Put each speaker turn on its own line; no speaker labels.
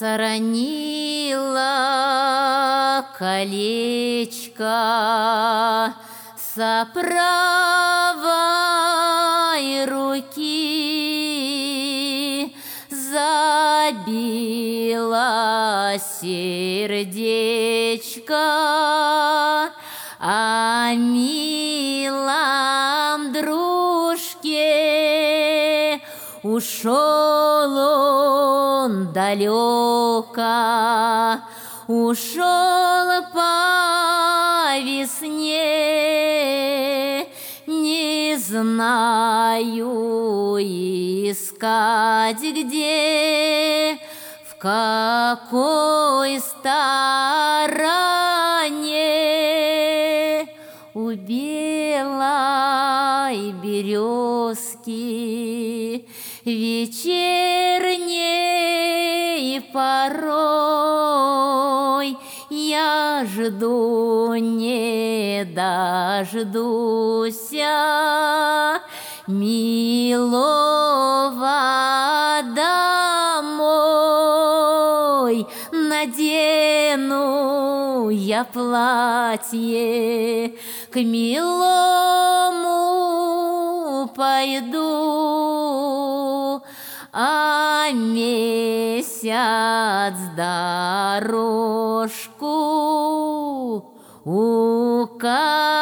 Соронила колечко со правой руки, забила сердечко о милом дружке. Ушел он далеко, ушел по весне, не знаю искать где, в какой стороне. У белой березки вечерней порой я жду, не дождуся милого домой. Надену я платье, к милому пойду, а месяц дорожку укажет.